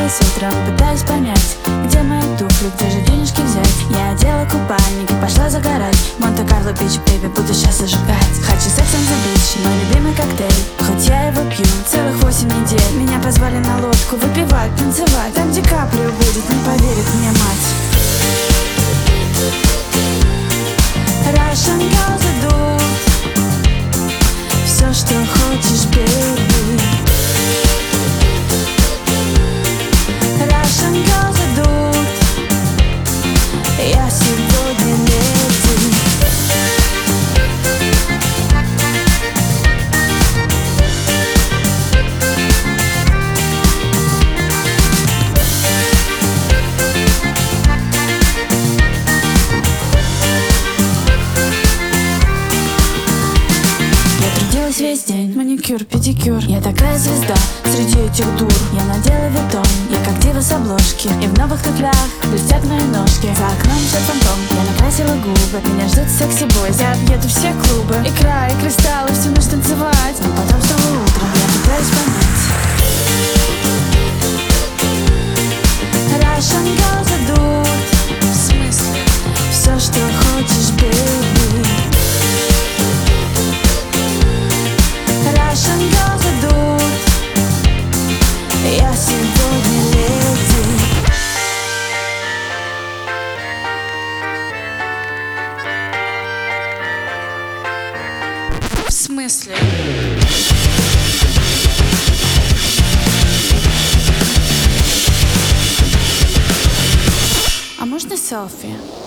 проснулась утром, пытаюсь понять, где мои туфли, где же денежки взять. Я одела купальник и пошла загорать. Монте-Карло Бич, бэйби, буду сейчас зажигать. Хочу сексом забить, мой любимый коктейль. Хоть я его пью целых 8 недель. Меня позвали на лодку выпивать, танцевать. Там Ди Каприо будет, не поверит мне мать. Russian girls идут, все, что хочешь, baby. Russian girls идут, я сегодня леди. Весь день маникюр, педикюр. Я такая звезда среди этих дур. Я надела витон, я как дива с обложки. И в новых туфлях блестят мои ножки. За окном все фантом, я накрасила губы. Меня ждет секси-бой, я объеду все клубы. Икра и кристаллы, всю ночь танцевать. Но потом снова утром я пытаюсь понять. Russian girls идут. В смысле? Все, что хочешь, baby. Russian girls идут, я сегодня леди. В смысле? А можно селфи?